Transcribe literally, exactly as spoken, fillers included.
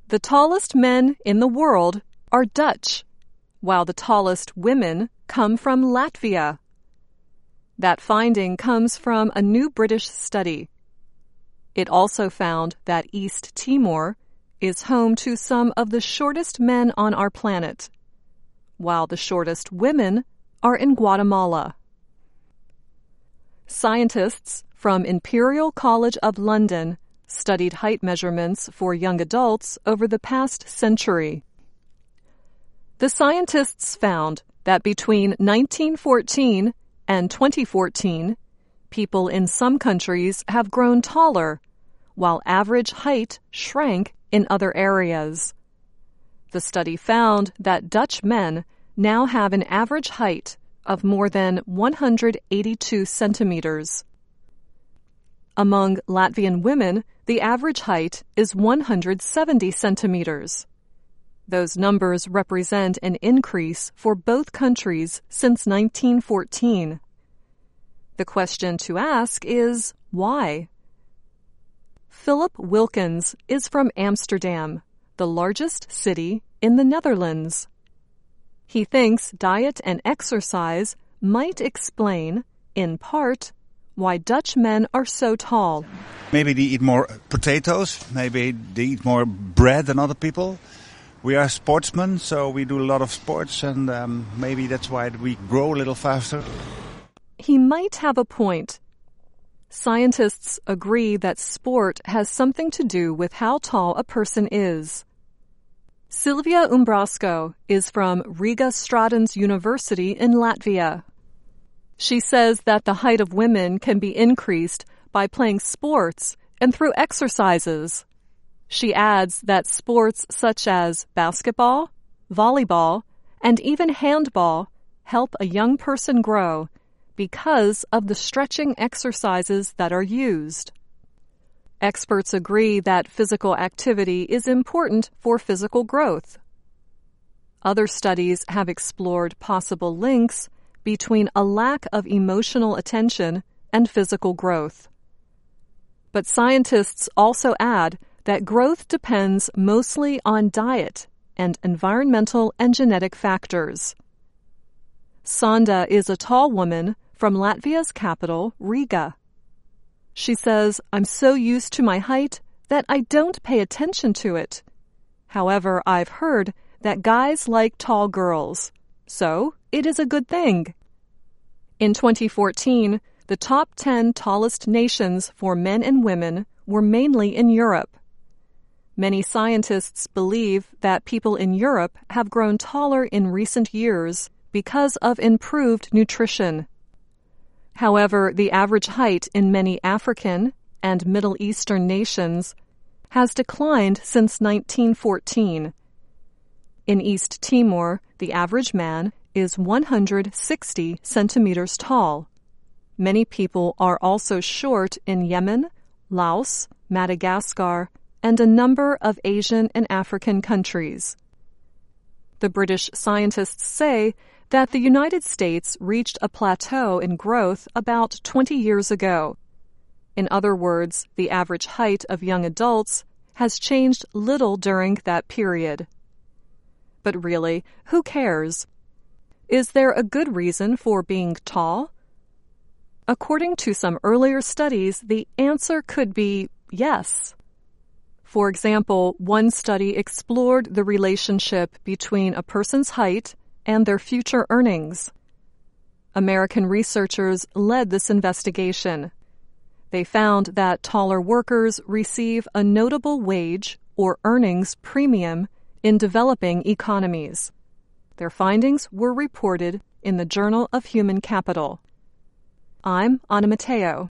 The tallest men in the world are Dutch, while the tallest women come from Latvia. That finding comes from a new British study. It also found that East Timor is home to some of the shortest men on our planet, while the shortest women are in Guatemala. Scientists from Imperial College of London studied height measurements for young adults over the past century. The scientists found that between nineteen fourteen and twenty fourteen, people in some countries have grown taller, while average height shrank in other areas. The study found that Dutch men now have an average height of more than one hundred eighty-two centimeters. Among Latvian women, the average height is one hundred seventy centimeters. Those numbers represent an increase for both countries since nineteen fourteen. The question to ask is, why? Philip Wilkins is from Amsterdam, the largest city in the Netherlands. He thinks diet and exercise might explain, in part, why Dutch men are so tall. Maybe they eat more potatoes, maybe they eat more bread than other people. We are sportsmen, so we do a lot of sports, and um, maybe that's why we grow a little faster. He might have a point. Scientists agree that sport has something to do with how tall a person is. Silvia Umbrasco is from Riga Stratons University in Latvia. She says that the height of women can be increased by playing sports and through exercises. She adds that sports such as basketball, volleyball, and even handball help a young person grow because of the stretching exercises that are used. Experts agree that physical activity is important for physical growth. Other studies have explored possible links between a lack of emotional attention and physical growth. But scientists also add that growth depends mostly on diet and environmental and genetic factors. Sonda is a tall woman from Latvia's capital, Riga. She says, "I'm so used to my height that I don't pay attention to it. However, I've heard that guys like tall girls, so it is a good thing." In twenty fourteen, the top ten tallest nations for men and women were mainly in Europe. Many scientists believe that people in Europe have grown taller in recent years because of improved nutrition. However, the average height in many African and Middle Eastern nations has declined since nineteen fourteen. In East Timor, the average man is one hundred sixty centimeters tall. Many people are also short in Yemen, Laos, Madagascar, and a number of Asian and African countries. The British scientists say that the United States reached a plateau in growth about twenty years ago. In other words, the average height of young adults has changed little during that period. But really, who cares? Is there a good reason for being tall? According to some earlier studies, the answer could be yes. For example, one study explored the relationship between a person's height and their future earnings. American researchers led this investigation. They found that taller workers receive a notable wage or earnings premium in developing economies. Their findings were reported in the Journal of Human Capital. I'm Anna Matteo.